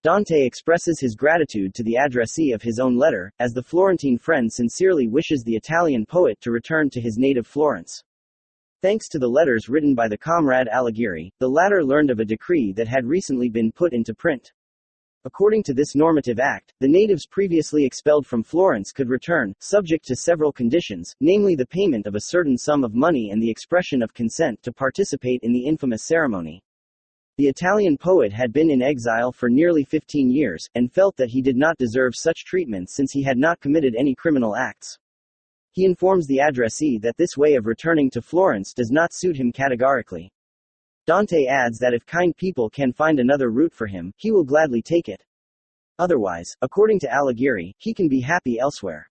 Dante expresses his gratitude to the addressee of his own letter, as the Florentine friend sincerely wishes the Italian poet to return to his native Florence. Thanks to the letters written by the comrade Alighieri, the latter learned of a decree that had recently been put into print. According to this normative act, the natives previously expelled from Florence could return, subject to several conditions, namely the payment of a certain sum of money and the expression of consent to participate in the infamous ceremony. The Italian poet had been in exile for nearly 15 years, and felt that he did not deserve such treatment since he had not committed any criminal acts. He informs the addressee that this way of returning to Florence does not suit him categorically. Dante adds that if kind people can find another route for him, he will gladly take it. Otherwise, according to Alighieri, he can be happy elsewhere.